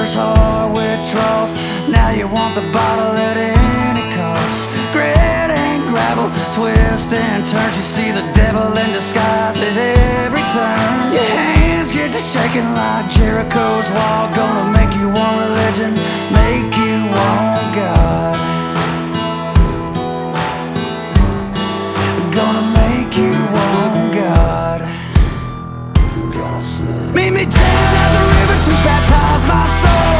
first heart withdrawals. Now you want the bottle at any cost. Grit and gravel, twist and turns. You see the devil in disguise at every turn. Your hands get to shaking like Jericho's wall. Gonna make you want religion, make you want God. Gonna make you want God. Meet me down at the river to baptize my soul.